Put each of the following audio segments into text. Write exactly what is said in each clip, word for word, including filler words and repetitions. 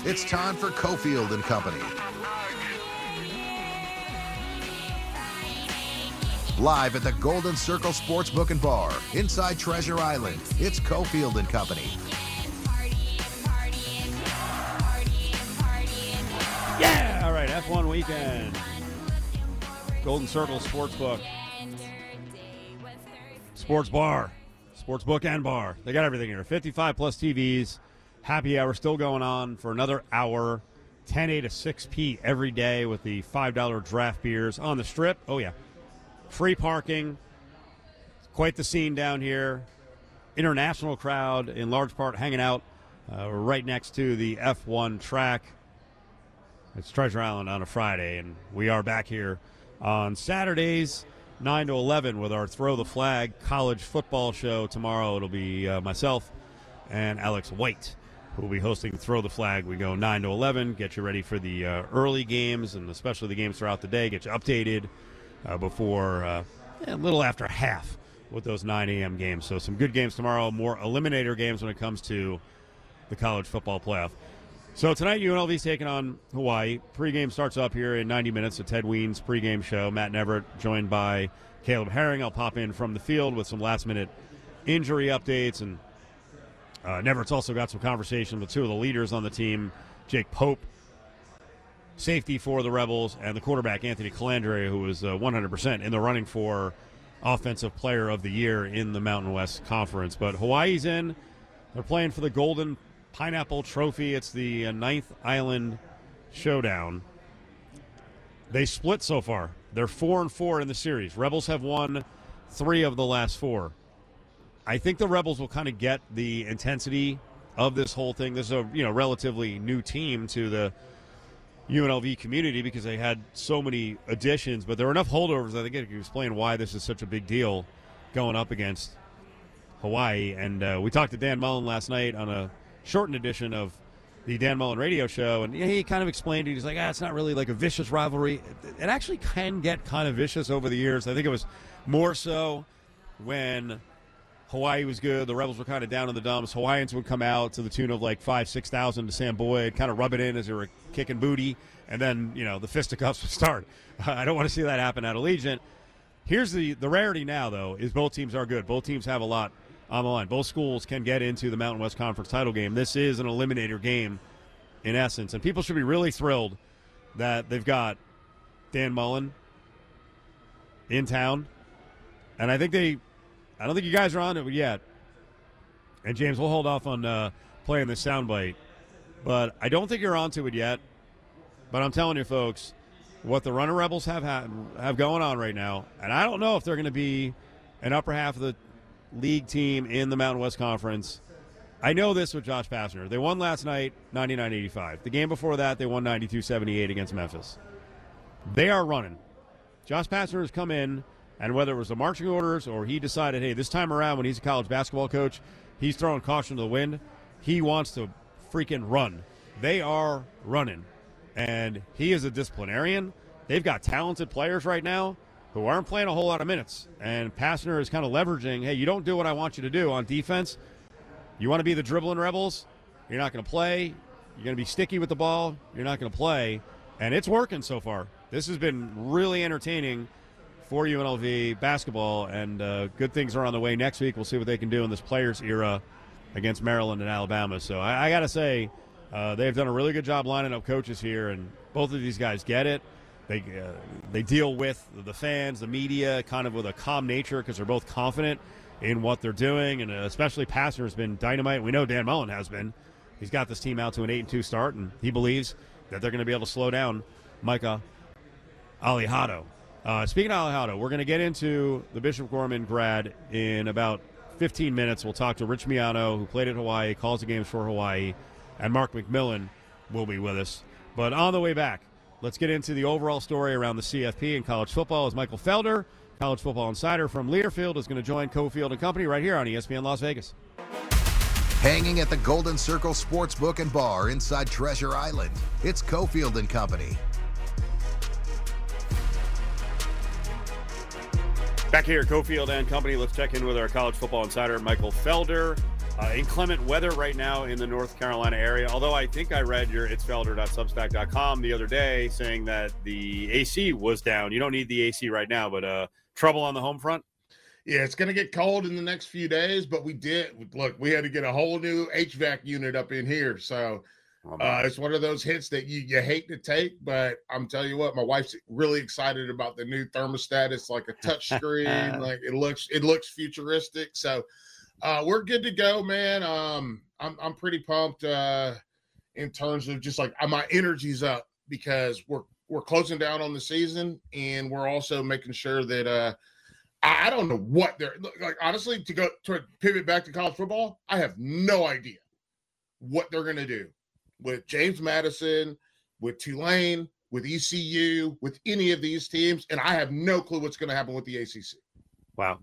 It's time for Cofield and Company. Live at the Golden Circle Sportsbook and Bar inside Treasure Island, it's Cofield and Company. Yeah! All right, F one weekend. Golden Circle Sportsbook. Sports Bar. Sportsbook and Bar. They got everything here. fifty-five plus T Vs. Happy hour still going on for another hour. ten A to six P every day with the five dollar draft beers on the Strip. Oh, yeah. Free parking. Quite the scene down here. International crowd, in large part, hanging out uh, right next to the F one track. It's Treasure Island on a Friday, and we are back here on Saturdays, nine to eleven, with our Throw the Flag college football show. Tomorrow it'll be uh, myself and Alex White who will be hosting Throw the Flag. We go nine to eleven, get you ready for the uh, early games, and especially the games throughout the day, get you updated uh, before uh, a little after half with those nine a.m. games. So some good games tomorrow, more eliminator games when it comes to the college football playoff. So tonight, U N L V's taking on Hawaii. Pregame starts up here in ninety minutes. The Ted Weens pregame show. Matt Neverett joined by Caleb Herring. I'll pop in from the field with some last-minute injury updates. And uh, Neverett's also got some conversation with two of the leaders on the team, Jake Pope, safety for the Rebels, and the quarterback, Anthony Calandre, who was uh, one hundred percent in the running for Offensive Player of the Year in the Mountain West Conference. But Hawaii's in. They're playing for the Golden Pineapple Trophy. It's the uh, ninth Island Showdown. They split so far. They're four and four in the series. Rebels have won three of the last four. I think the Rebels will kind of get the intensity of this whole thing. This is a you know relatively new team to the U N L V community because they had so many additions, but there were enough holdovers. I think it can explain why this is such a big deal going up against Hawaii. And uh, we talked to Dan Mullen last night on a shortened edition of the Dan Mullen radio show, and he kind of explained it. He's like, ah, it's not really like a vicious rivalry. It actually can get kind of vicious over the years. I think it was more so when Hawaii was good, the Rebels were kind of down in the dumps. Hawaiians would come out to the tune of like five, six thousand to Sam Boyd, kind of rub it in as they were kicking booty, and then you know the fisticuffs would start. I don't want to see that happen at Allegiant. Here's the the rarity now, though, is both teams are good. Both teams have a lot on the line. Both schools can get into the Mountain West Conference title game. This is an eliminator game, in essence, and people should be really thrilled that they've got Dan Mullen in town. And I think they, I don't think you guys are on it yet. And James, we'll hold off on uh, playing this soundbite, but I don't think you're onto it yet. But I'm telling you, folks, what the Runner Rebels have ha- have going on right now, and I don't know if they're going to be an upper half of the league team in the Mountain West Conference. I know this with Josh Pastner. They won last night ninety-nine eighty-five. The game before that, they won ninety-two seventy-eight against Memphis. They are running. Josh Pastner has come in, and whether it was the marching orders or he decided, hey, this time around when he's a college basketball coach, he's throwing caution to the wind. He wants to freaking run. They are running. And he is a disciplinarian. They've got talented players right now who aren't playing a whole lot of minutes. And Pastner is kind of leveraging, hey, you don't do what I want you to do on defense. You want to be the dribbling Rebels, you're not going to play. You're going to be sticky with the ball, you're not going to play. And it's working so far. This has been really entertaining for U N L V basketball, and uh, good things are on the way next week. We'll see what they can do in this players era against Maryland and Alabama. So I, I got to say, uh, they've done a really good job lining up coaches here, and both of these guys get it. They uh, they deal with the fans, the media, kind of with a calm nature because they're both confident in what they're doing, and especially Pastner has been dynamite. We know Dan Mullen has been. He's got this team out to an eight and two start, and he believes that they're going to be able to slow down Micah Alejado. Uh, speaking of Alejado, we're going to get into the Bishop Gorman grad in about fifteen minutes. We'll talk to Rich Miano, who played at Hawaii, calls the games for Hawaii, and Mark McMillan will be with us. But on the way back, let's get into the overall story around the C F P and college football as Michael Felder, college football insider from Learfield, is going to join Cofield and Company right here on E S P N Las Vegas. Hanging at the Golden Circle Sportsbook and Bar inside Treasure Island, it's Cofield and Company. Back here at Cofield and Company, let's check in with our college football insider, Michael Felder. Uh, inclement weather right now in the North Carolina area, although I think I read your itzfelder dot substack dot com the other day saying that the A C was down. You don't need the A C right now, but uh, trouble on the home front? Yeah, it's going to get cold in the next few days, but we did. Look, we had to get a whole new H V A C unit up in here. So uh, it's one of those hits that you, you hate to take, but I'm telling you what, my wife's really excited about the new thermostat. It's like a touch screen. like it looks, it looks futuristic. So Uh, we're good to go, man. Um, I'm I'm pretty pumped uh, in terms of just like my energy's up because we're we're closing down on the season, and we're also making sure that uh, I, I don't know what they're like. Honestly, to go to pivot back to college football, I have no idea what they're gonna do with James Madison, with Tulane, with E C U, with any of these teams, and I have no clue what's gonna happen with the A C C. Wow.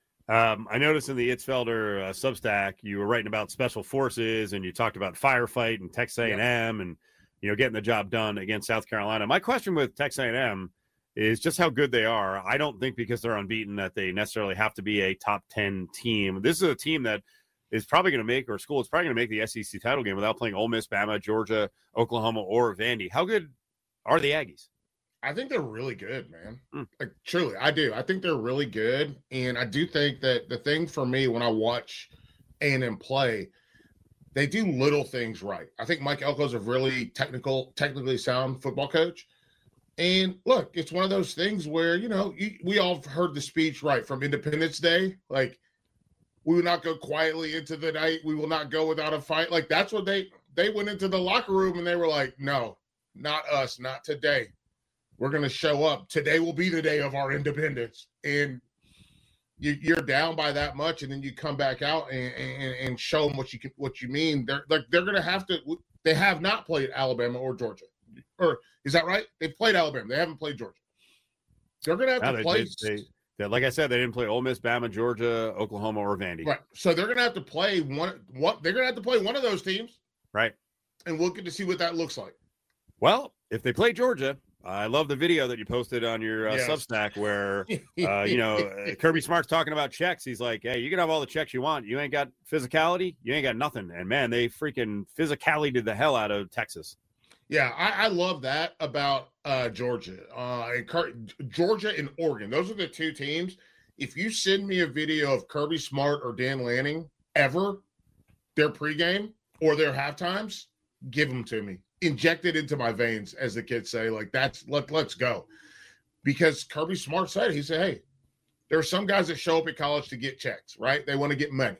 Um, I noticed in the Itzfelder uh, Substack, you were writing about special forces and you talked about firefight and Texas A and M and, you know, getting the job done against South Carolina. My question with Texas A and M is just how good they are. I don't think because they're unbeaten that they necessarily have to be a top ten team. This is a team that is probably going to make, or school is probably going to make the S E C title game without playing Ole Miss, Bama, Georgia, Oklahoma, or Vandy. How good are the Aggies? I think they're really good, man. Mm. Like, truly, I do. I think they're really good. And I do think that the thing for me when I watch A and M play, they do little things right. I think Mike Elko's a really technical, technically sound football coach. And look, it's one of those things where, you know, you, we all heard the speech, right, from Independence Day. Like, we will not go quietly into the night. We will not go without a fight. Like, that's what they, they went into the locker room and they were like, no, not us, not today. We're going to show up. Today will be the day of our independence. And you, you're down by that much, and then you come back out and, and, and show them what you can, what you mean. They're like they're going to have to. They have not played Alabama or Georgia, or is that right? They've played Alabama. They haven't played Georgia. They're going to have no, to they, play. They, they, like I said, they didn't play Ole Miss, Bama, Georgia, Oklahoma, or Vandy. Right. So they're going to have to play one. What they're going to have to play one of those teams. Right. And we'll get to see what that looks like. Well, if they play Georgia. I love the video that you posted on your uh, yes. Substack where, uh, you know, Kirby Smart's talking about checks. He's like, hey, you can have all the checks you want. You ain't got physicality. You ain't got nothing. And, man, they freaking physicality did the hell out of Texas. Yeah, I, I love that about uh, Georgia. Uh, and Georgia and Oregon. Those are the two teams. If you send me a video of Kirby Smart or Dan Lanning ever, their pregame or their halftimes, give them to me. Inject it into my veins, as the kids say. Like, that's let, let's go. Because Kirby Smart said, he said, hey, there are some guys that show up at college to get checks, right? They want to get money.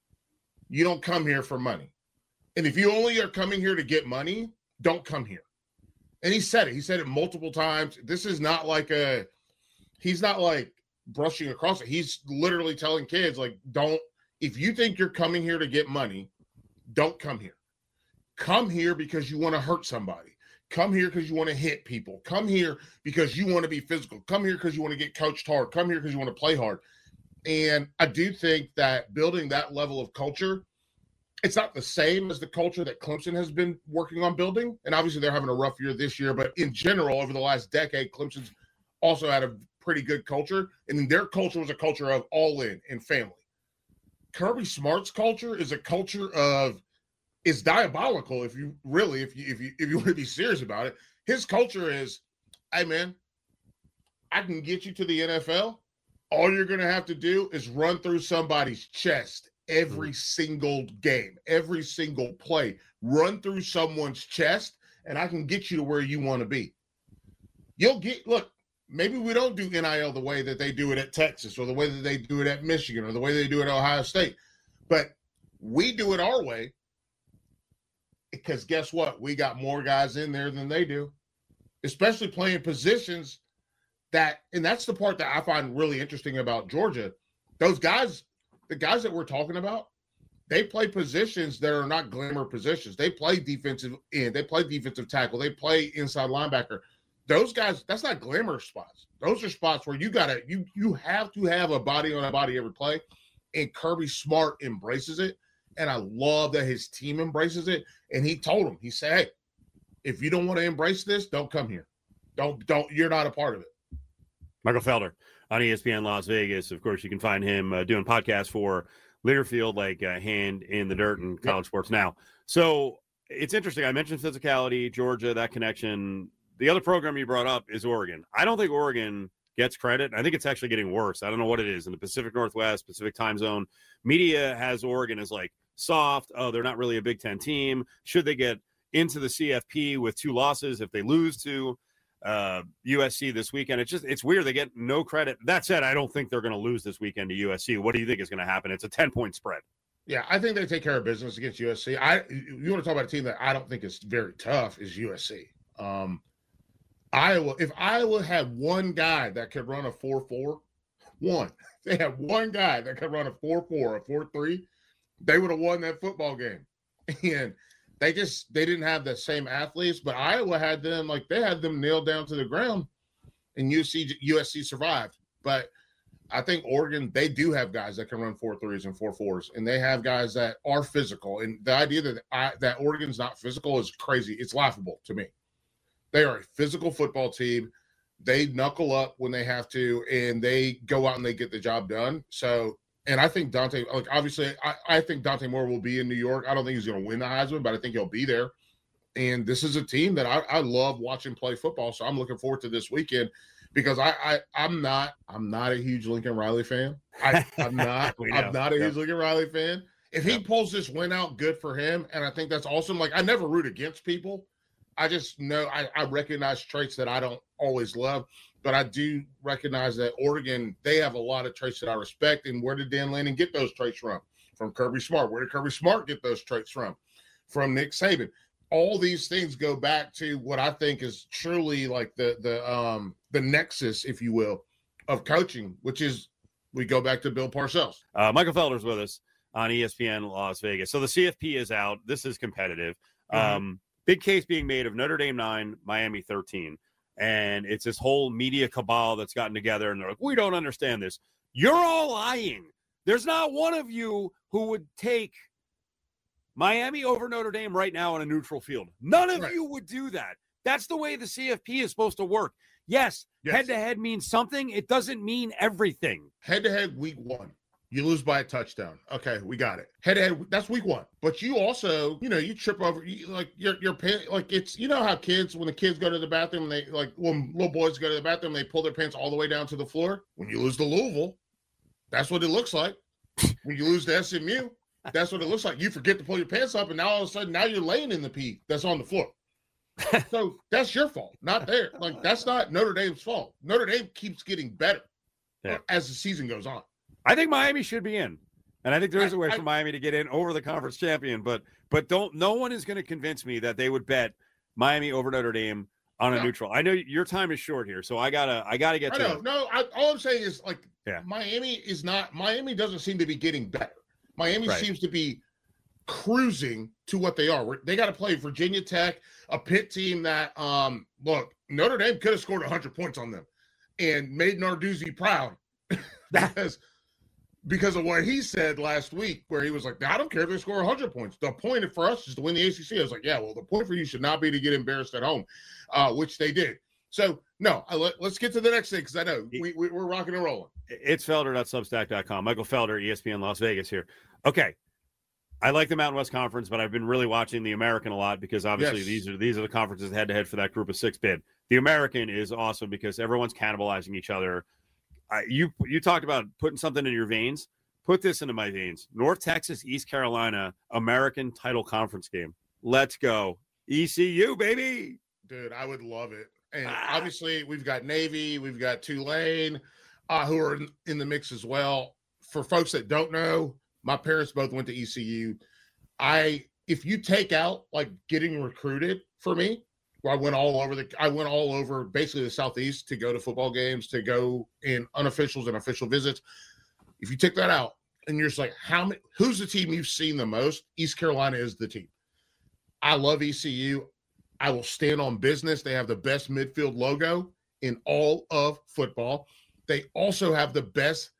You don't come here for money. And if you only are coming here to get money, don't come here. And he said it. He said it multiple times. This is not like a, he's not like brushing across it. He's literally telling kids, like, don't, if you think you're coming here to get money, don't come here. Come here because you want to hurt somebody. Come here because you want to hit people. Come here because you want to be physical. Come here because you want to get coached hard. Come here because you want to play hard. And I do think that building that level of culture, it's not the same as the culture that Clemson has been working on building. And obviously they're having a rough year this year, but in general, over the last decade, Clemson's also had a pretty good culture. And their culture was a culture of all in and family. Kirby Smart's culture is a culture of, it's diabolical if you really, if you if you if you want to be serious about it. His culture is, hey man, I can get you to the N F L. All you're gonna have to do is run through somebody's chest every mm-hmm. single game, every single play. Run through someone's chest, and I can get you to where you want to be. You'll get look, maybe we don't do N I L the way that they do it at Texas, or the way that they do it at Michigan, or the way they do it at Ohio State. But we do it our way. Because guess what? We got more guys in there than they do, especially playing positions that, and that's the part that I find really interesting about Georgia. Those guys, the guys that we're talking about, they play positions that are not glamour positions. They play defensive end. They play defensive tackle. They play inside linebacker. Those guys, that's not glamour spots. Those are spots where you got to, you, you have to have a body on a body every play. And Kirby Smart embraces it. And I love that his team embraces it. And he told him, he said, hey, if you don't want to embrace this, don't come here. Don't, don't, you're not a part of it. Michael Felder on E S P N Las Vegas. Of course, you can find him uh, doing podcasts for Learfield like a hand in the dirt in college yep. sports now. So it's interesting. I mentioned physicality, Georgia, that connection. The other program you brought up is Oregon. I don't think Oregon gets credit. I think it's actually getting worse. I don't know what it is in the Pacific Northwest, Pacific time zone. Media has Oregon as like soft. Oh, they're not really a Big Ten team. Should they get into the C F P with two losses if they lose to uh, U S C this weekend? It's just, it's weird. They get no credit. That said, I don't think they're going to lose this weekend to U S C. What do you think is going to happen? It's a ten-point spread. Yeah, I think they take care of business against U S C. I, you want to talk about a team that I don't think is very tough is U S C. Um, Iowa, if Iowa had one guy that could run a four four, one, they had one guy that could run a four four, a four three, they would have won that football game. And they just, they didn't have the same athletes, but Iowa had them, like they had them nailed down to the ground, and U S C, U S C survived. But I think Oregon, they do have guys that can run four threes and four fours, and they have guys that are physical. And the idea that I, that Oregon's not physical is crazy. It's laughable to me. They are a physical football team. They knuckle up when they have to, and they go out and they get the job done. So, and I think Dante, like obviously, I, I think Dante Moore will be in New York. I don't think he's going to win the Heisman, but I think he'll be there. And this is a team that I, I love watching play football. So I'm looking forward to this weekend because I, I I'm not I'm not a huge Lincoln Riley fan. I, I'm not I'm not a huge Lincoln Riley fan. If he pulls this win out, good for him. And I think that's awesome. Like I never root against people. I just know I, I recognize traits that I don't always love, but I do recognize that Oregon, they have a lot of traits that I respect. And where did Dan Lanning get those traits from? From Kirby Smart. Where did Kirby Smart get those traits from? From Nick Saban. All these things go back to what I think is truly like the the um the nexus, if you will, of coaching, which is we go back to Bill Parcells. Uh, Michael Felder's with us on E S P N Las Vegas. So the C F P is out. This is competitive. Mm-hmm. Um, big case being made of Notre Dame nine, Miami thirteen. And it's this whole media cabal that's gotten together, and they're like, we don't understand this. You're all lying. There's not one of you who would take Miami over Notre Dame right now on a neutral field. None of right. you would do that. That's the way the C F P is supposed to work. Yes, yes, head-to-head means something. It doesn't mean everything. Head-to-head week one. You lose by a touchdown. Okay, we got it. Head-to-head, that's week one. But you also, you know, you trip over, you, like, you're, you're, like, it's, you know how kids, when the kids go to the bathroom, they, like, when little boys go to the bathroom, they pull their pants all the way down to the floor. When you lose to Louisville, that's what it looks like. When you lose to S M U, that's what it looks like. You forget to pull your pants up, and now all of a sudden, now you're laying in the pee that's on the floor. So that's your fault, not there. Like, that's not Notre Dame's fault. Notre Dame keeps getting better yeah. as the season goes on. I think Miami should be in, and I think there is a way I, for I, Miami to get in over the conference champion. But but don't no one is going to convince me that they would bet Miami over Notre Dame on a no. neutral. I know your time is short here, so I gotta I gotta get I to know. it. No, I, all I'm saying is like yeah. Miami is not. Miami doesn't seem to be getting better. Miami right. seems to be cruising to what they are. They got to play Virginia Tech, a Pitt team that um look Notre Dame could have scored one hundred points on them and made Narduzzi proud because. Because of what he said last week, where he was like, I don't care if they score one hundred points. The point for us is to win the A C C. I was like, yeah, well, the point for you should not be to get embarrassed at home, uh, which they did. So, no, I let, let's get to the next thing because I know we, we, we're rocking and rolling. It's Felder dot substack dot com. Michael Felder, E S P N Las Vegas here. Okay. I like the Mountain West Conference, but I've been really watching the American a lot because obviously yes. these are these are the conferences head-to-head for that group of six bid. The American is awesome because everyone's cannibalizing each other. I, you you talked about putting something in your veins. Put this into my veins. North Texas, East Carolina, American title conference game. Let's go. E C U, baby. Dude, I would love it. And ah. obviously, we've got Navy, we've got Tulane, uh, who are in, in the mix as well. For folks that don't know, my parents both went to E C U. I, if you take out like getting recruited for me, where I went all over the, I went all over basically the Southeast to go to football games, to go in unofficials and official visits. If you take that out and you're just like, how many, who's the team you've seen the most? East Carolina is the team. I love E C U. I will stand on business. They have the best midfield logo in all of football. They also have the best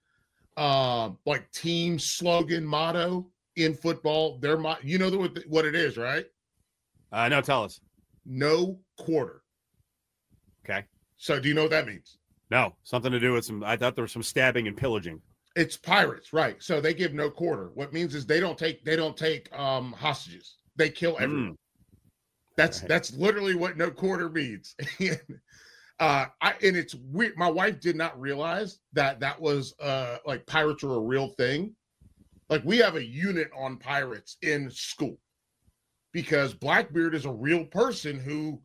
uh, like team slogan motto in football. Their mo- you know what, the, what it is, right? Uh, no, tell us. No quarter. Okay. So do you know what that means? No, something to do with some, I thought there was some stabbing and pillaging. It's pirates, right? So they give no quarter. What means is they don't take they don't take um hostages. They kill everyone. Mm. That's right. That's literally what no quarter means. uh, I and it's weird. My wife did not realize that that was uh like pirates are a real thing. Like we have a unit on pirates in school because Blackbeard is a real person who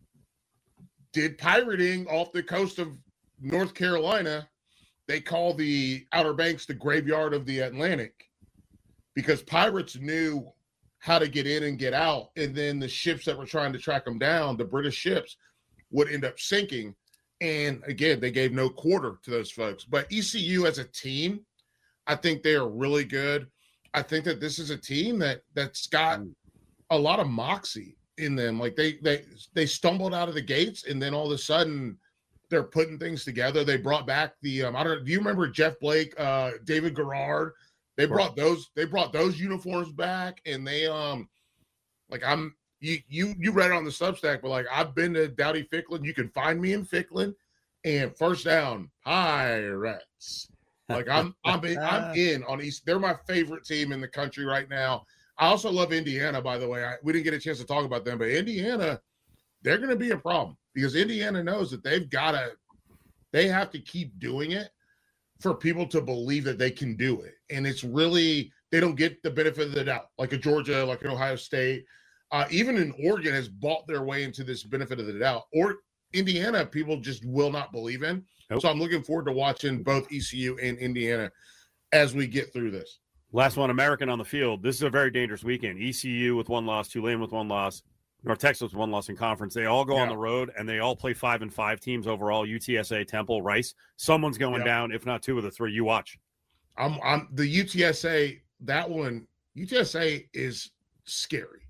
did pirating off the coast of North Carolina. They call the Outer Banks the graveyard of the Atlantic because pirates knew how to get in and get out. And then the ships that were trying to track them down, the British ships, would end up sinking. And again, they gave no quarter to those folks. But E C U as a team, I think they are really good. I think that this is a team that that's got a lot of moxie in them. Like they they they stumbled out of the gates, and then all of a sudden they're putting things together. They brought back the um, I don't know. Do you remember Jeff Blake, uh, David Garrard? They brought those. They brought those uniforms back, and they um, like I'm you you you read it on the Substack, but like I've been to Dowdy Ficklin. You can find me in Ficklin, and first down Pirates. Like I'm I'm in, I'm in on East. They're my favorite team in the country right now. I also love Indiana, by the way. I, we didn't get a chance to talk about them, but Indiana, they're going to be a problem because Indiana knows that they've got to, they have to keep doing it for people to believe that they can do it. And it's really, they don't get the benefit of the doubt, like a Georgia, like an Ohio State. Uh, even in Oregon has bought their way into this benefit of the doubt. Or Indiana, people just will not believe in. Nope. So I'm looking forward to watching both E C U and Indiana as we get through this. Last one, American on the field. This is a very dangerous weekend. E C U with one loss, Tulane with one loss, North Texas with one loss in conference. They all go yeah. on the road, and they all play five and five teams overall. U T S A, Temple, Rice. Someone's going yeah. down, if not two of the three. You watch. I'm, I'm the U T S A. That one, U T S A is scary.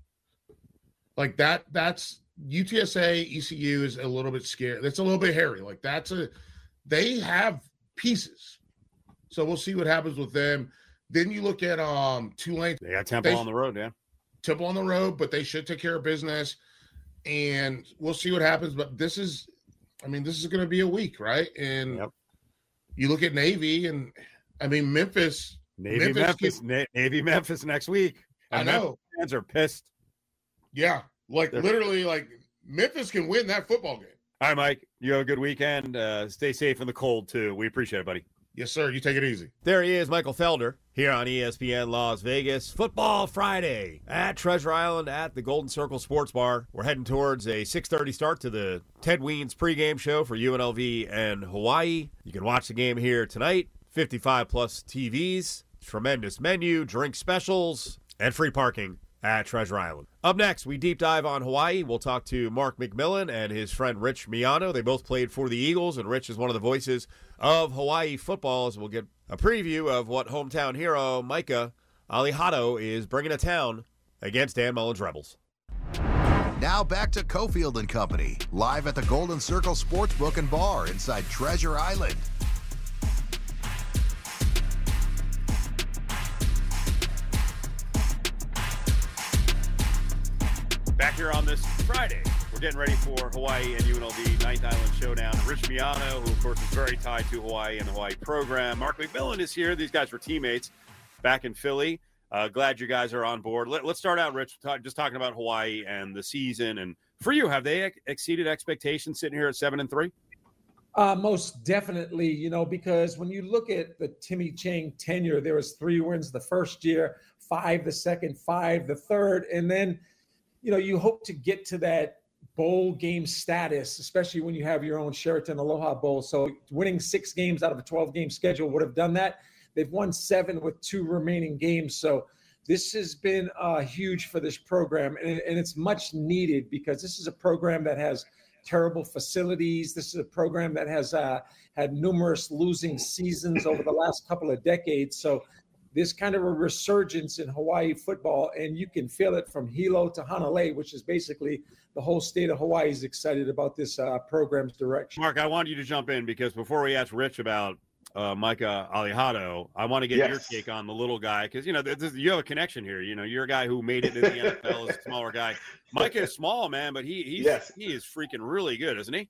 Like that. That's U T S A. E C U is a little bit scary. That's a little bit hairy. Like that's a. They have pieces, so we'll see what happens with them. Then you look at um Tulane. They got Temple they, on the road, yeah. Temple on the road, but they should take care of business, and we'll see what happens. But this is, I mean, this is going to be a week, right? And yep. you look at Navy, and I mean Memphis. Navy, Memphis, Memphis can, Na- Navy, Memphis next week. I know. Memphis fans are pissed. Yeah, like They're literally, like Memphis can win that football game. All right, Mike. You have a good weekend. Uh, stay safe in the cold too. We appreciate it, buddy. Yes, sir. You take it easy. There he is, Michael Felder, here on E S P N Las Vegas. Football Friday at Treasure Island at the Golden Circle Sports Bar. We're heading towards a six thirty start to the Ted Weens pregame show for U N L V and Hawaii. You can watch the game here tonight. fifty-five plus T Vs, tremendous menu, drink specials, and free parking at Treasure Island. Up next, we deep dive on Hawaii. We'll talk to Mark McMillan and his friend Rich Miano. They both played for the Eagles, and Rich is one of the voices of Hawaii football. So we'll get a preview of what hometown hero Micah Alihado is bringing to town against Dan Mullen's Rebels. Now back to Cofield and Company, live at the Golden Circle Sportsbook and Bar inside Treasure Island. Back here on this Friday, we're getting ready for Hawaii and U N L V Ninth Island Showdown. Rich Miano, who of course is very tied to Hawaii and the Hawaii program. Mark McMillan is here. These guys were teammates back in Philly. Uh, glad you guys are on board. Let, let's start out, Rich, talk, just talking about Hawaii and the season. And for you, have they ex- exceeded expectations sitting here at seven and three? Uh, most definitely, you know, because when you look at the Timmy Chang tenure, there was three wins the first year, five the second, five the third, and then you know, you hope to get to that bowl game status, especially when you have your own Sheraton Aloha Bowl. So winning six games out of a twelve-game schedule would have done that. They've won seven with two remaining games. So this has been uh, huge for this program, and, and it's much needed because this is a program that has terrible facilities. This is a program that has uh, had numerous losing seasons over the last couple of decades. So this kind of a resurgence in Hawaii football, and you can feel it from Hilo to Hanalei, which is basically the whole state of Hawaii is excited about this uh, program's direction. Mark, I want you to jump in because before we ask Rich about uh, Micah Alihado, I want to get yes. your take on the little guy because, you know, this, you have a connection here. You know, you're a guy who made it in the N F L as a smaller guy. Micah is small, man, but he he's, yes. he is freaking really good, isn't he?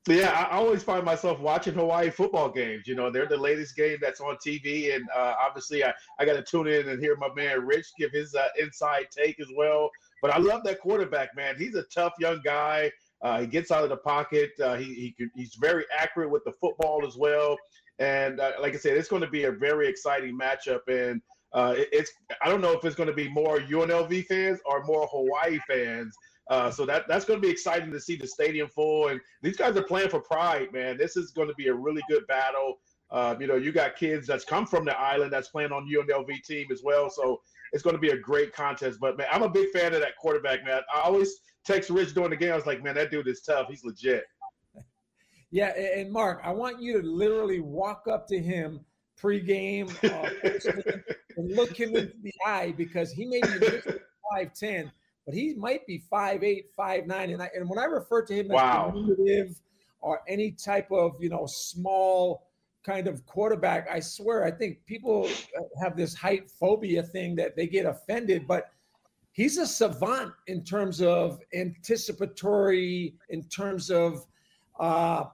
Yeah, I always find myself watching Hawaii football games. You know, they're the latest game that's on T V, and uh, obviously I, I got to tune in and hear my man Rich give his uh, inside take as well. But I love that quarterback, man. He's a tough young guy. Uh, he gets out of the pocket. Uh, he, he can, he's very accurate with the football as well. And uh, like I said, it's going to be a very exciting matchup. And uh, it, it's I don't know if it's going to be more U N L V fans or more Hawaii fans. Uh, so that that's going to be exciting to see the stadium full. And these guys are playing for pride, man. This is going to be a really good battle. Uh, you know, you got kids that's come from the island that's playing on U N L V team as well. So it's going to be a great contest. But, man, I'm a big fan of that quarterback, man. I always text Rich during the game. I was like, man, that dude is tough. He's legit. Yeah, and Mark, I want you to literally walk up to him pregame uh, and look him into the eye, because he may be five ten, but he might be five eight, five nine. And I, and when I refer to him as wow. diminutive or any type of, you know, small kind of quarterback, I swear, I think people have this height phobia thing that they get offended, but he's a savant in terms of anticipatory, in terms of uh,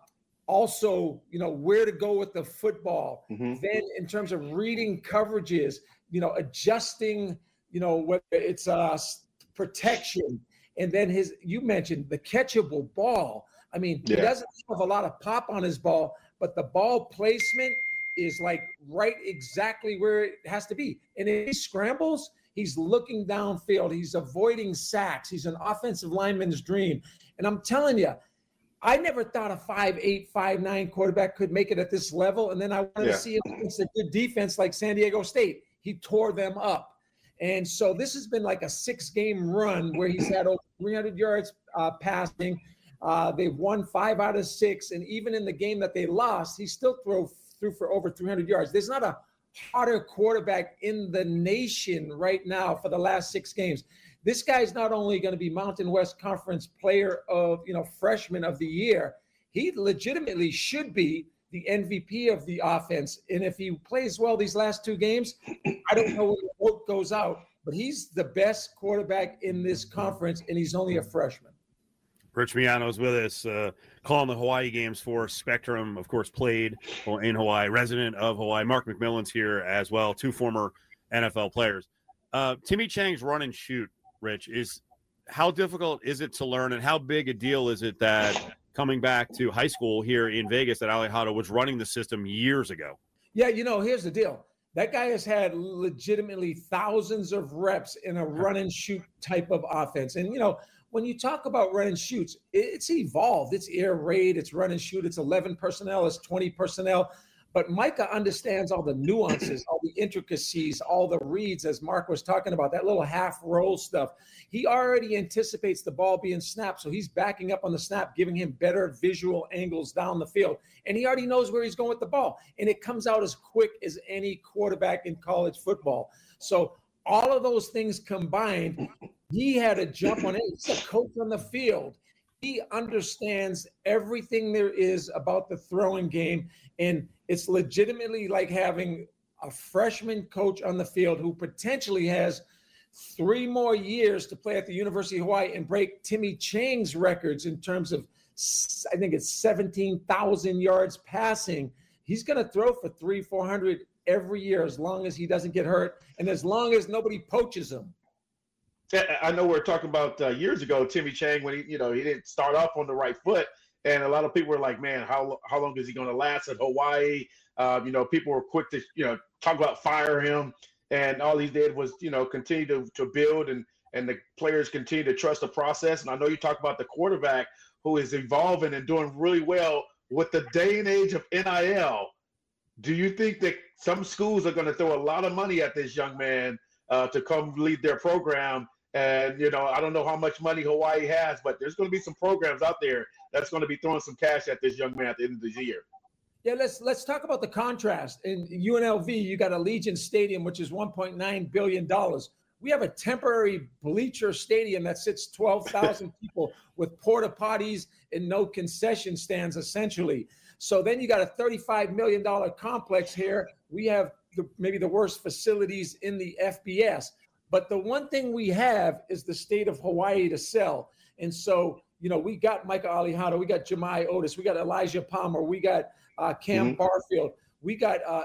also, you know, where to go with the football. Mm-hmm. Then in terms of reading coverages, you know, adjusting, you know, whether it's uh, protection. And then his, you mentioned the catchable ball. I mean, yeah. He doesn't have a lot of pop on his ball, but the ball placement is like right exactly where it has to be. And if he scrambles, he's looking downfield. He's avoiding sacks. He's an offensive lineman's dream. And I'm telling you, I never thought a five eight, five nine quarterback could make it at this level. And then I wanted yeah. to see him against a good defense like San Diego State. He tore them up. And so this has been like a six-game run where he's had over three hundred yards uh, passing. Uh, they've won five out of six. And even in the game that they lost, he still threw, threw for over three hundred yards. There's not a hotter quarterback in the nation right now for the last six games. This guy's not only going to be Mountain West Conference player of, you know, freshman of the year, he legitimately should be the M V P of the offense. And if he plays well these last two games, I don't know when the vote goes out, but he's the best quarterback in this conference, and he's only a freshman. Rich Miano's with us, uh, calling the Hawaii games for Spectrum, of course, played in Hawaii, resident of Hawaii. Mark McMillan's here as well, two former N F L players. Uh, Timmy Chang's run and shoot, Rich, is how difficult is it to learn, and how big a deal is it that coming back to high school here in Vegas that Alejandro was running the system years ago? Yeah, you know, here's the deal. That guy has had legitimately thousands of reps in a run and shoot type of offense. And, you know, when you talk about run and shoots, it's evolved. It's air raid, it's run and shoot, it's eleven personnel, it's twenty personnel. But Micah understands all the nuances, all the intricacies, all the reads, as Mark was talking about, that little half roll stuff. He already anticipates the ball being snapped, so he's backing up on the snap, giving him better visual angles down the field. And he already knows where he's going with the ball. And it comes out as quick as any quarterback in college football. So all of those things combined, he had a jump on it. He's a coach on the field. He understands everything there is about the throwing game. And it's legitimately like having a freshman coach on the field who potentially has three more years to play at the University of Hawaii and break Timmy Chang's records in terms of, I think it's seventeen thousand yards passing. He's going to throw for three, four hundred every year as long as he doesn't get hurt and as long as nobody poaches him. I know we were talking about uh, years ago, Timmy Chang, when he, you know, he didn't start off on the right foot. And a lot of people were like, man, how how long is he going to last at Hawaii? Uh, you know, people were quick to, you know, talk about fire him. And all he did was, you know, continue to, to build, and, and the players continue to trust the process. And I know you talk about the quarterback who is evolving and doing really well with the day and age of N I L. Do you think that some schools are going to throw a lot of money at this young man uh, to come lead their program? And, you know, I don't know how much money Hawaii has, but there's going to be some programs out there that's going to be throwing some cash at this young man at the end of the year. Yeah, let's let's talk about the contrast. In U N L V, you got Allegiant Stadium, which is one point nine billion dollars. We have a temporary bleacher stadium that sits twelve thousand people with porta potties and no concession stands, essentially. So then you got a thirty-five million dollars complex here. We have the, maybe the worst facilities in the F B S. But the one thing we have is the state of Hawaii to sell. And so, you know, we got Micah Alejandro, we got Jemai Otis, we got Elijah Palmer, we got uh, Cam mm-hmm. Barfield, we got uh,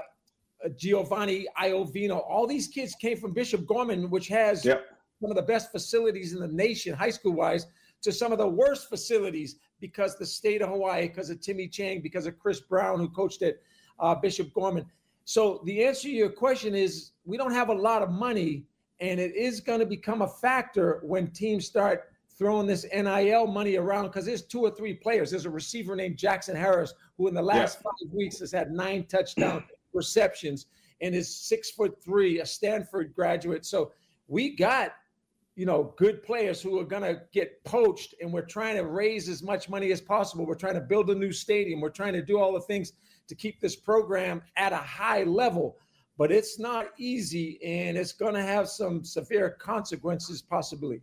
Giovanni Iovino. All these kids came from Bishop Gorman, which has yep. one of the best facilities in the nation, high school-wise, to some of the worst facilities because the state of Hawaii, because of Timmy Chang, because of Chris Brown, who coached at uh, Bishop Gorman. So the answer to your question is we don't have a lot of money, and it is going to become a factor when teams start throwing this N I L money around because there's two or three players. There's a receiver named Jackson Harris who in the last yeah. five weeks has had nine touchdown receptions and is six foot three, a Stanford graduate. So we got, you know, good players who are going to get poached, and we're trying to raise as much money as possible. We're trying to build a new stadium. We're trying to do all the things to keep this program at a high level, but it's not easy, and it's going to have some severe consequences possibly.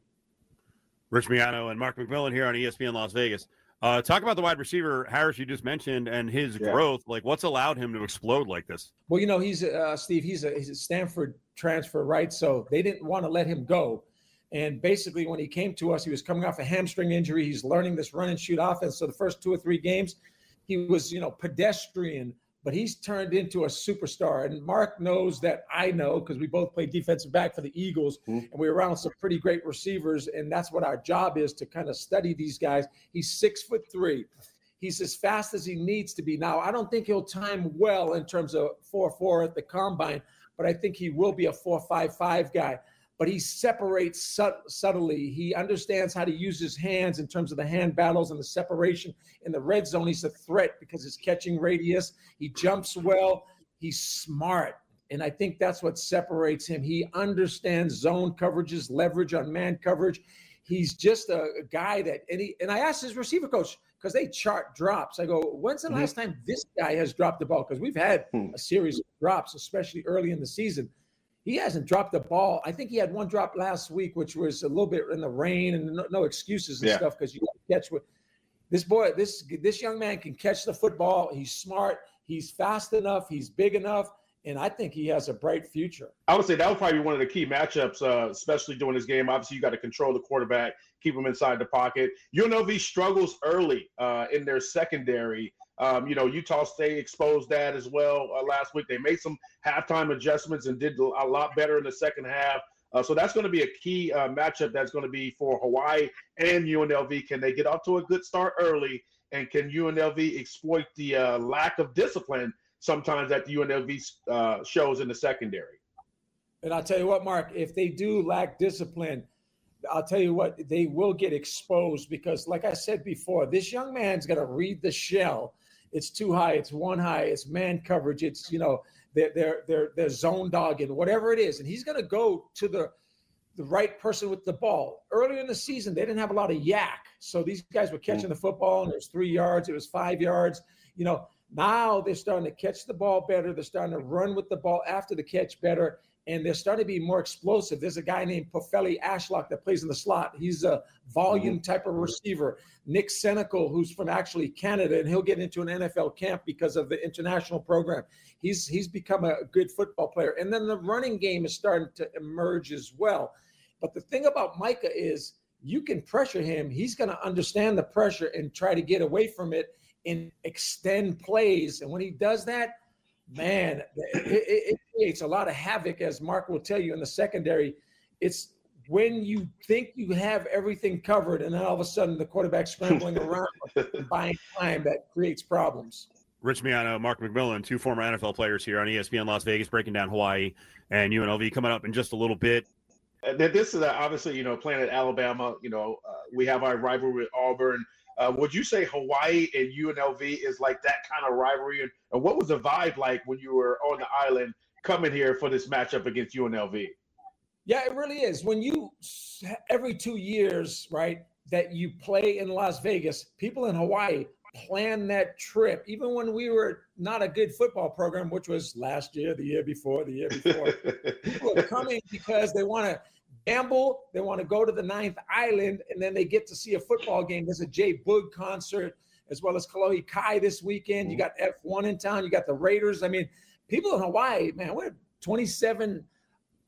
Rich Miano and Mark McMillan here on E S P N Las Vegas. Uh, talk about the wide receiver, Harris, you just mentioned, and his yeah. growth. Like, what's allowed him to explode like this? Well, you know, he's uh, Steve, he's a, he's a Stanford transfer, right? So they didn't want to let him go. And basically, when he came to us, he was coming off a hamstring injury. He's learning this run and shoot offense. So the first two or three games, he was, you know, pedestrian, but he's turned into a superstar. And Mark knows that I know because we both played defensive back for the Eagles, mm-hmm. and we were around some pretty great receivers, and that's what our job is, to kind of study these guys. He's six foot three. He's as fast as he needs to be. Now, I don't think he'll time well in terms of four four at the combine, but I think he will be a four five five guy. But he separates sut- subtly. He understands how to use his hands in terms of the hand battles and the separation. In the red zone, he's a threat because his catching radius. He jumps well. He's smart. And I think that's what separates him. He understands zone coverages, leverage on man coverage. He's just a, a guy that any. And I asked his receiver coach, because they chart drops. I go, when's the mm-hmm. last time this guy has dropped the ball? Because we've had a series of drops, especially early in the season. He hasn't dropped the ball. I think he had one drop last week, which was a little bit in the rain, and no, no excuses and yeah. stuff, because you got to catch what this boy, this this young man can catch the football. He's smart. He's fast enough. He's big enough. And I think he has a bright future. I would say that was probably one of the key matchups, uh, especially during this game. Obviously, you got to control the quarterback, keep him inside the pocket. U N L V struggles early uh, in their secondary. Um, you know, Utah State exposed that as well uh, last week. They made some halftime adjustments and did a lot better in the second half. Uh, so that's going to be a key uh, matchup that's going to be for Hawaii and U N L V. Can they get off to a good start early, and can U N L V exploit the uh, lack of discipline sometimes that the U N L V uh, shows in the secondary? And I'll tell you what, Mark, if they do lack discipline, I'll tell you what, they will get exposed because, like I said before, this young man's going to read the shell. It's too high. It's one high. It's man coverage. It's, you know, they're, they're, they're, they're zone dogging, whatever it is. And he's going to go to the, the right person with the ball. Earlier in the season, they didn't have a lot of yak. So these guys were catching the football, and it was three yards. It was five yards. You know, now they're starting to catch the ball better. They're starting to run with the ball after the catch better. And they're starting to be more explosive. There's a guy named Pofeli Ashlock that plays in the slot. He's a volume type of receiver. Nick Senecal, who's from actually Canada, and he'll get into an N F L camp because of the international program. He's he's become a good football player. And then the running game is starting to emerge as well. But the thing about Micah is you can pressure him. He's going to understand the pressure and try to get away from it and extend plays. And when he does that, man, it, it, it creates a lot of havoc, as Mark will tell you, in the secondary. It's when you think you have everything covered, and then all of a sudden the quarterback scrambling around and buying time, that creates problems. Rich Miano, Mark McMillan, two former N F L players here on E S P N Las Vegas, breaking down Hawaii and U N L V coming up in just a little bit. This is obviously, you know, playing at Alabama. You know, uh, we have our rivalry with Auburn. Uh, would you say Hawaii and U N L V is like that kind of rivalry? And, and what was the vibe like when you were on the island coming here for this matchup against U N L V? Yeah, it really is. When you, every two years, right, that you play in Las Vegas, people in Hawaii plan that trip. Even when we were not a good football program, which was last year, the year before, the year before, people are coming because they want to gamble, they want to go to the ninth island, and then they get to see a football game. There's a Jay Boog concert, as well as Kalohi Kai this weekend. You got F one in town. You got the Raiders. I mean, people in Hawaii, man, we're twenty-seven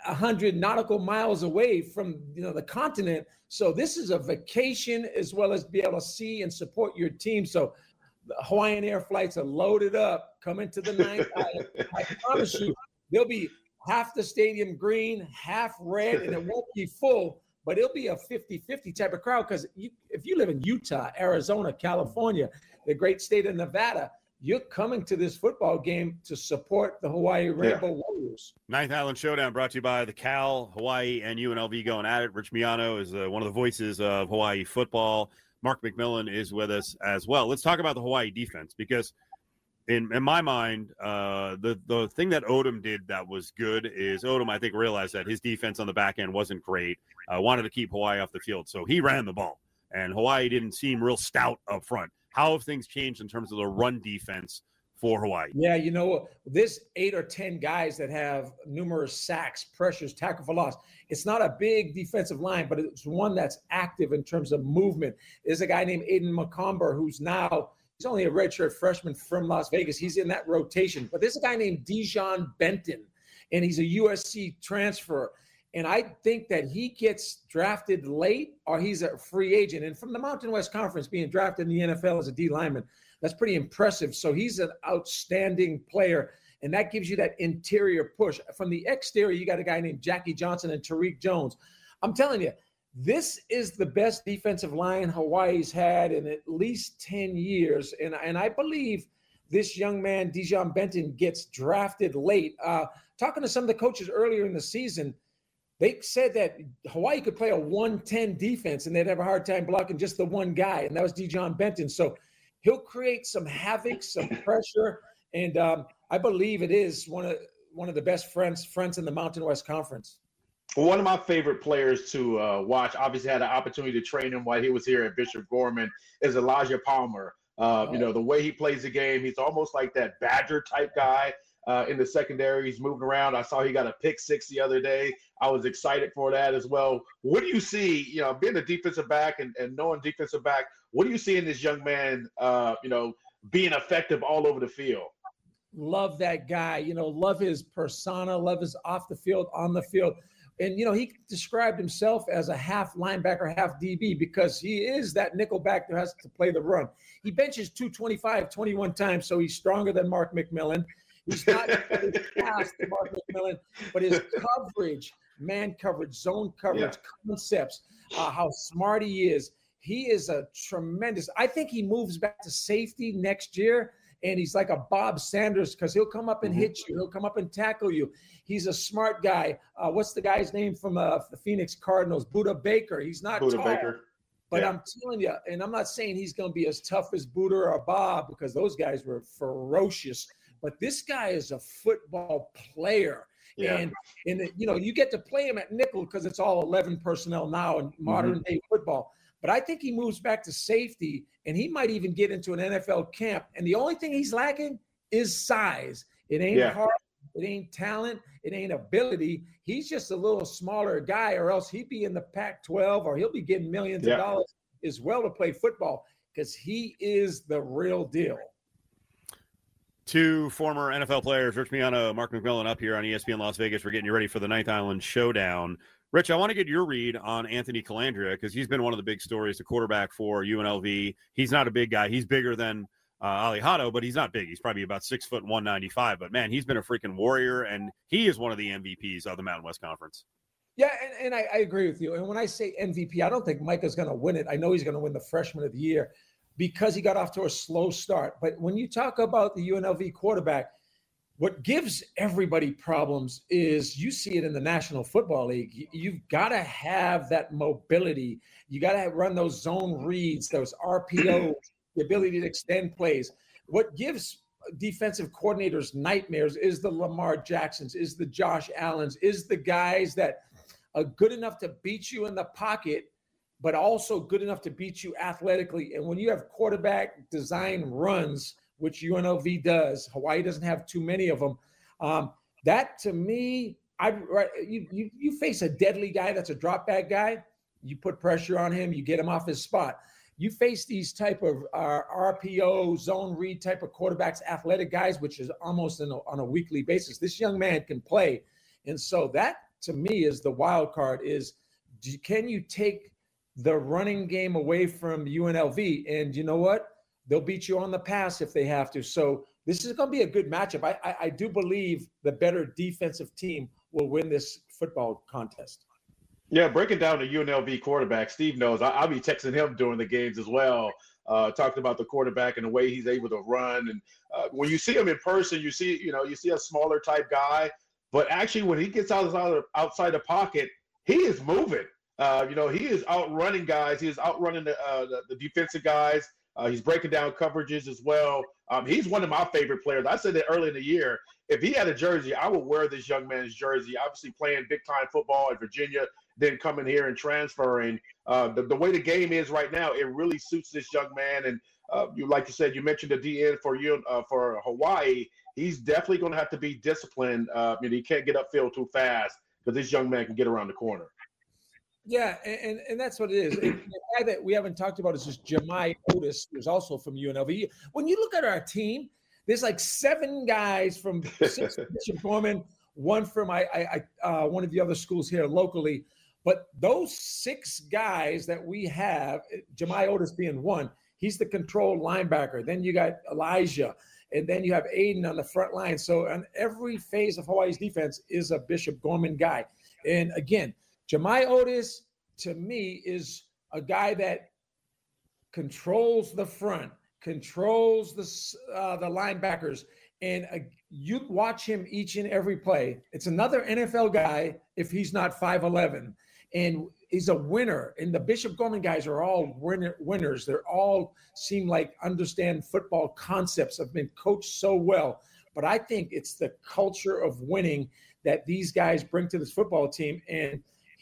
a hundred nautical miles away from, you know, the continent. So this is a vacation as well as be able to see and support your team. So the Hawaiian Air flights are loaded up coming to the ninth island. I promise you, there'll be half the stadium green, half red, and it won't be full, but it'll be a fifty-fifty type of crowd. Because you, if you live in Utah, Arizona, California, the great state of Nevada, you're coming to this football game to support the Hawaii Rainbow yeah. Warriors. Ninth Island Showdown brought to you by the Cal, Hawaii, and U N L V going at it. Rich Miano is uh, one of the voices of Hawaii football. Mark McMillan is with us as well. Let's talk about the Hawaii defense, because in, in my mind, uh, the, the thing that Odom did that was good is Odom, I think, realized that his defense on the back end wasn't great, uh, wanted to keep Hawaii off the field. So he ran the ball, and Hawaii didn't seem real stout up front. How have things changed in terms of the run defense for Hawaii? Yeah, you know, this eight or ten guys that have numerous sacks, pressures, tackle for loss, it's not a big defensive line, but it's one that's active in terms of movement. There's a guy named Aiden McComber who's now, he's only a redshirt freshman from Las Vegas. He's in that rotation. But there's a guy named Dijon Benton, and he's a U S C transfer. And I think that he gets drafted late or he's a free agent. And from the Mountain West Conference, being drafted in the N F L as a D lineman, that's pretty impressive. So he's an outstanding player, and that gives you that interior push. From the exterior, you got a guy named Jackie Johnson and Tariq Jones. I'm telling you, this is the best defensive line Hawaii's had in at least ten years. And, and I believe this young man, Dijon Benton, gets drafted late. Uh, talking to some of the coaches earlier in the season, they said that Hawaii could play a one ten defense and they'd have a hard time blocking just the one guy, and that was Dijon Benton. So he'll create some havoc, some pressure, and um, I believe it is one of one of the best friends friends in the Mountain West Conference. One of my favorite players to uh, watch, obviously had an opportunity to train him while he was here at Bishop Gorman, is Elijah Palmer. Uh, oh. You know, the way he plays the game, he's almost like that Badger type guy. Uh, in the secondary, he's moving around. I saw he got a pick six the other day. I was excited for that as well. What do you see, you know, being a defensive back and, and knowing defensive back, what do you see in this young man, uh, you know, being effective all over the field? Love that guy. You know, love his persona, love his off the field, on the field. And, you know, he described himself as a half linebacker, half D B, because he is that nickel back that has to play the run. He benches two twenty-five twenty-one times, so he's stronger than Mark McMillan. He's not as fast as Mark McMillan, but his coverage, man coverage, zone coverage, yeah. concepts, uh, how smart he is. He is a tremendous – I think he moves back to safety next year, and he's like a Bob Sanders because he'll come up and mm-hmm. hit you. He'll come up and tackle you. He's a smart guy. Uh, what's the guy's name from uh, the Phoenix Cardinals? Buda Baker. He's not Buda tall, Baker. but yeah. I'm telling you, and I'm not saying he's going to be as tough as Buda or Bob because those guys were ferocious. But this guy is a football player. Yeah. And, and, you know, you get to play him at nickel because it's all eleven personnel now in modern day mm-hmm. football. But I think he moves back to safety, and he might even get into an N F L camp. And the only thing he's lacking is size. It ain't yeah. hard. It ain't talent. It ain't ability. He's just a little smaller guy, or else he'd be in the Pac twelve, or he'll be getting millions yeah. of dollars as well to play football because he is the real deal. Two former N F L players, Rich Miano, Mark McMillan, up here on E S P N Las Vegas. We're getting you ready for the Ninth Island Showdown. Rich, I want to get your read on Anthony Calandria because he's been one of the big stories, the quarterback for U N L V. He's not a big guy. He's bigger than uh, Alejado, but he's not big. He's probably about six foot one ninety-five. But, man, he's been a freaking warrior, and he is one of the M V Ps of the Mountain West Conference. Yeah, and, and I, I agree with you. And when I say M V P, I don't think Micah's going to win it. I know he's going to win the Freshman of the Year because he got off to a slow start. But when you talk about the U N L V quarterback, what gives everybody problems is you see it in the National Football League. You've got to have that mobility. You got to run those zone reads, those R P Os, the ability to extend plays. What gives defensive coordinators nightmares is the Lamar Jacksons, is the Josh Allens, is the guys that are good enough to beat you in the pocket, but also good enough to beat you athletically. And when you have quarterback design runs, which U N L V does, Hawaii doesn't have too many of them. Um, that to me, I right, you, you you face a deadly guy that's a drop back guy. You put pressure on him, you get him off his spot. You face these type of uh, R P O zone read type of quarterbacks, athletic guys, which is almost in a, on a weekly basis. This young man can play, and so that to me is the wild card is, do, can you take the running game away from U N L V? And you know what? They'll beat you on the pass if they have to. So this is going to be a good matchup. I, I, I do believe the better defensive team will win this football contest. Yeah, breaking down the U N L V quarterback, Steve knows. I, I'll be texting him during the games as well, uh, talking about the quarterback and the way he's able to run. And uh, when you see him in person, you see, you know, you see a smaller type guy. But actually, when he gets outside outside the pocket, he is moving. Uh, you know, he is outrunning guys. He is outrunning the uh, the, the defensive guys. Uh, he's breaking down coverages as well. Um, he's one of my favorite players. I said that early in the year. If he had a jersey, I would wear this young man's jersey. Obviously, playing big-time football in Virginia, then coming here and transferring. Uh, the, the way the game is right now, it really suits this young man. And uh, you, like you said, you mentioned the D N for you uh, for Hawaii. He's definitely going to have to be disciplined. Uh, you know, he can't get upfield too fast because this young man can get around the corner. Yeah, and, and that's what it is. And the guy that we haven't talked about is just Jemai Otis, who's also from U N L V. When you look at our team, there's like seven guys from six Bishop Gorman, one from I, I, uh, one of the other schools here locally. But those six guys that we have, Jemai Otis being one, he's the control linebacker. Then you got Elijah, and then you have Aiden on the front line. So on every phase of Hawaii's defense is a Bishop Gorman guy. And again, Jemai Otis, to me, is a guy that controls the front, controls the uh, the linebackers, and uh, you watch him each and every play. It's another N F L guy if he's not five eleven, and he's a winner. And the Bishop Gorman guys are all winner, winners. They're all seem like understand football concepts, have been coached so well. But I think it's the culture of winning that these guys bring to this football team, and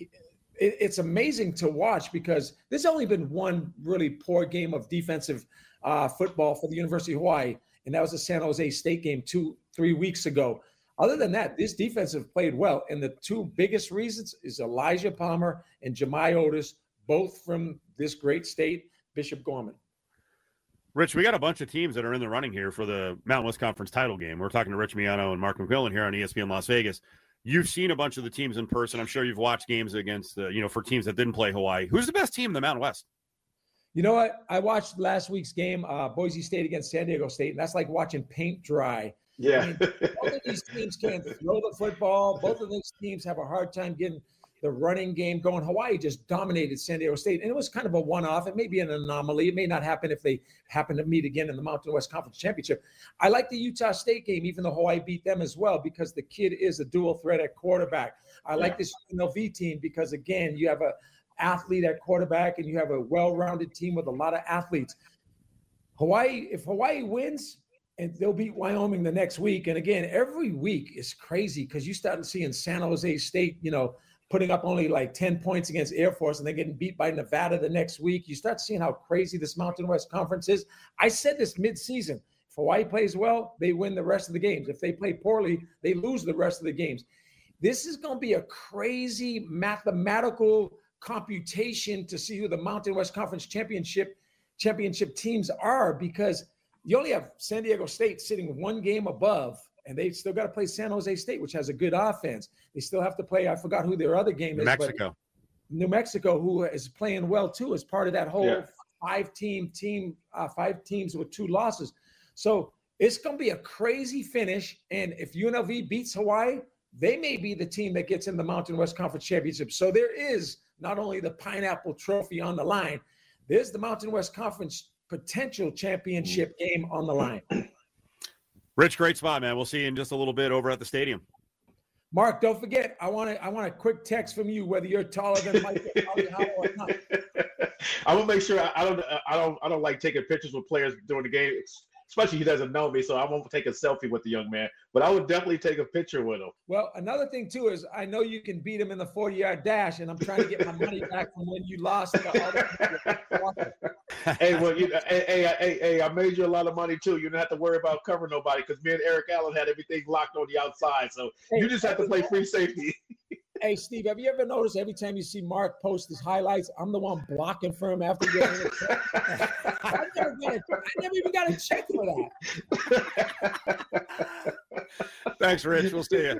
it's amazing to watch because there's only been one really poor game of defensive uh, football for the University of Hawaii, and that was the San Jose State game two, three weeks ago. Other than that, this defense have played well, and the two biggest reasons is Elijah Palmer and Jemai Otis, both from this great state, Bishop Gorman. Rich, we got a bunch of teams that are in the running here for the Mountain West Conference title game. We're talking to Rich Miano and Mark McMillan here on E S P N Las Vegas. You've seen a bunch of the teams in person. I'm sure you've watched games against, uh, you know, for teams that didn't play Hawaii. Who's the best team in the Mountain West? You know what? I watched last week's game, uh, Boise State against San Diego State, and that's like watching paint dry. Yeah. I mean, both of these teams can't throw the football. Both of these teams have a hard time getting the running game going. Hawaii just dominated San Diego State, and it was kind of a one-off. It may be an anomaly. It may not happen if they happen to meet again in the Mountain West Conference Championship. I like the Utah State game, even though Hawaii beat them as well, because the kid is a dual threat at quarterback. I like this U N L V team because, again, you have a athlete at quarterback, and you have a well-rounded team with a lot of athletes. Hawaii, if Hawaii wins, and they'll beat Wyoming the next week. And again, every week is crazy because you start seeing San Jose State, you know, putting up only like ten points against Air Force, and they're getting beat by Nevada the next week. You start seeing how crazy this Mountain West Conference is. I said this mid-season. If Hawaii plays well, they win the rest of the games. If they play poorly, they lose the rest of the games. This is going to be a crazy mathematical computation to see who the Mountain West Conference championship championship teams are, because you only have San Diego State sitting one game above, and they've still got to play San Jose State, which has a good offense. They still have to play, I forgot who their other game New is. Mexico. New Mexico, who is playing well too, as part of that whole Yeah. five-team team, uh, five teams with two losses. So it's going to be a crazy finish. And if U N L V beats Hawaii, they may be the team that gets in the Mountain West Conference Championship. So there is not only the Pineapple Trophy on the line, there's the Mountain West Conference potential championship game on the line. Rich, great spot, man. We'll see you in just a little bit over at the stadium. Mark, don't forget, I want to I want a quick text from you, whether you're taller than Mike or not. I will make sure I, I don't I don't I don't like taking pictures with players during the game, especially he doesn't know me, so I won't take a selfie with the young man. But I would definitely take a picture with him. Well, another thing too is I know you can beat him in the forty-yard dash, and I'm trying to get my money back from when you lost. The other Hey, well, you, hey, hey, hey, hey, I made you a lot of money too. You don't have to worry about covering nobody because me and Eric Allen had everything locked on the outside. So hey, you just have to play free safety. Hey, Steve, have you ever noticed every time you see Mark post his highlights, I'm the one blocking for him after getting it? I never, got a, I never even got a check for that. Thanks, Rich. We'll see you.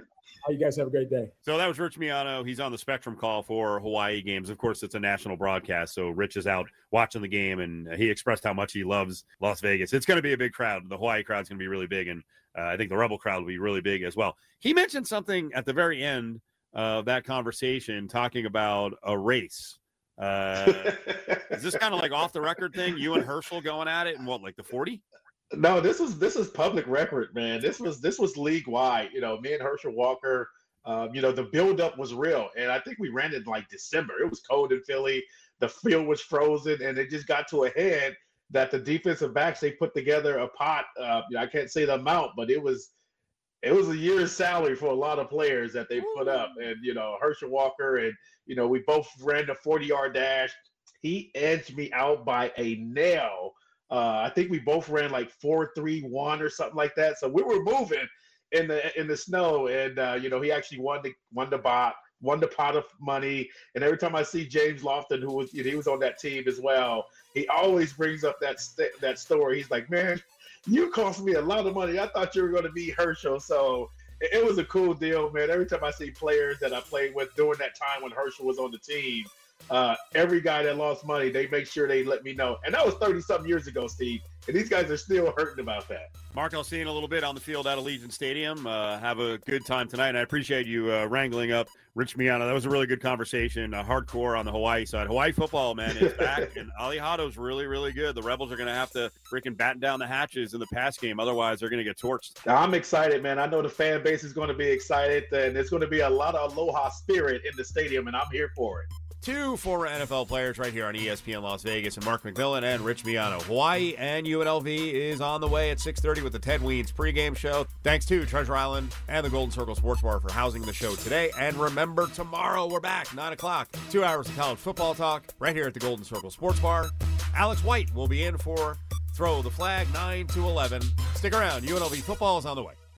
You guys have a great day. So that was Rich Miano. He's on the Spectrum call for Hawaii games. Of course, it's a national broadcast, so Rich is out watching the game, and he expressed how much he loves Las Vegas. It's going to be a big crowd. The Hawaii crowd's going to be really big, and uh, I think the Rebel crowd will be really big as well. He mentioned something at the very end of that conversation, talking about a race. Uh, is this kind of like off the record thing? You and Herschel going at it in what, like the forty? No, this was this is public record, man. This was this was league wide. You know, me and Herschel Walker. Um, you know, the buildup was real, and I think we ran it in like December. It was cold in Philly. The field was frozen, and it just got to a head that the defensive backs, they put together a pot. Uh, I can't say the amount, but it was it was a year's salary for a lot of players that they put up. And you know, Herschel Walker, and you know, we both ran the forty-yard dash. He edged me out by a nail. Uh, I think we both ran like four three one or something like that. So we were moving in the in the snow, and uh, you know, he actually won the won the bot, won the pot of money. And every time I see James Lofton, who was you know, he was on that team as well, he always brings up that st- that story. He's like, "Man, you cost me a lot of money. I thought you were going to be Herschel." So it, it was a cool deal, man. Every time I see players that I played with during that time when Herschel was on the team. Uh, every guy that lost money, they make sure they let me know. And that was thirty-something years ago, Steve. And these guys are still hurting about that. Mark, I'll see you in a little bit on the field at Allegiant Stadium. Uh, have a good time tonight. And I appreciate you uh, wrangling up Rich Miano. That was a really good conversation. Uh, hardcore on the Hawaii side. Hawaii football, man, is back. And Ali Hado's really, really good. The Rebels are going to have to freaking batten down the hatches in the pass game. Otherwise, they're going to get torched. I'm excited, man. I know the fan base is going to be excited. And there's going to be a lot of aloha spirit in the stadium, and I'm here for it. Two former N F L players right here on E S P N Las Vegas, and Mark McMillan and Rich Miano. Hawaii and U N L V is on the way at six thirty with the Ted Weens pregame show. Thanks to Treasure Island and the Golden Circle Sports Bar for housing the show today. And remember, tomorrow we're back, nine o'clock. Two hours of college football talk right here at the Golden Circle Sports Bar. Alex White will be in for Throw the Flag, nine to eleven. Stick around. U N L V football is on the way.